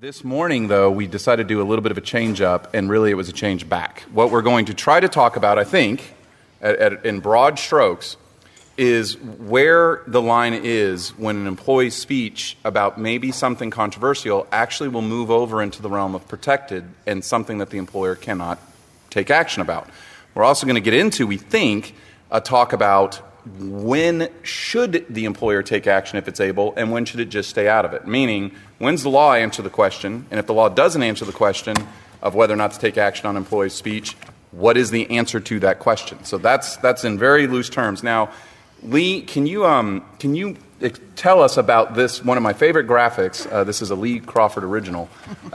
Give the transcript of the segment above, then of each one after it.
This morning, though, we decided to do a little bit of a change up, and really it was a change back. What we're going to try to talk about, I think, in broad strokes, is where the line is when an employee's speech about maybe something controversial actually will move over into the realm of protected and something that the employer cannot take action about. We're also going to get into, we think, a talk about when should the employer take action if it's able, and when should it just stay out of it? Meaning, when's the law answer the question, and if the law doesn't answer the question of whether or not to take action on employee's speech, what is the answer to that question? So that's in very loose terms. Now, Lee, can you tell us about this, one of my favorite graphics? This is a Lee Crawford original.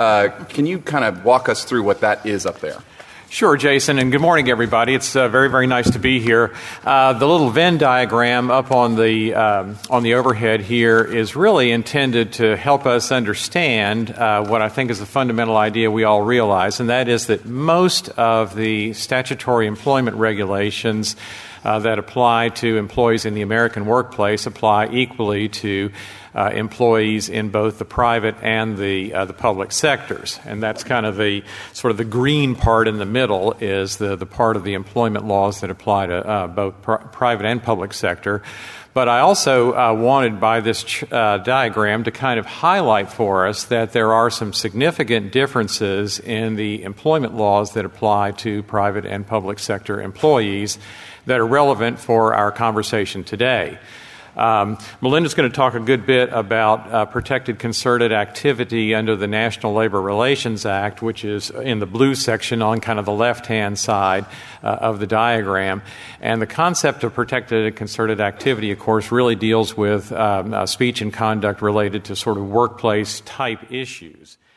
Can you kind of walk us through what that is up there? Sure, Jason, and good morning, everybody. It's very, very nice to be here. The little Venn diagram up on the overhead here is really intended to help us understand what I think is the fundamental idea we all realize, and that is that most of the statutory employment regulations that apply to employees in the American workplace apply equally to employees in both the private and the public sectors. And that's kind of the sort of the green part in the middle is the part of the employment laws that apply to both private and public sector. But I also wanted by this diagram to kind of highlight for us that there are some significant differences in the employment laws that apply to private and public sector employees that are relevant for our conversation today. Melinda's going to talk a good bit about protected concerted activity under the National Labor Relations Act, which is in the blue section on kind of the left-hand side of the diagram. And the concept of protected concerted activity, of course, really deals with speech and conduct related to sort of workplace-type issues.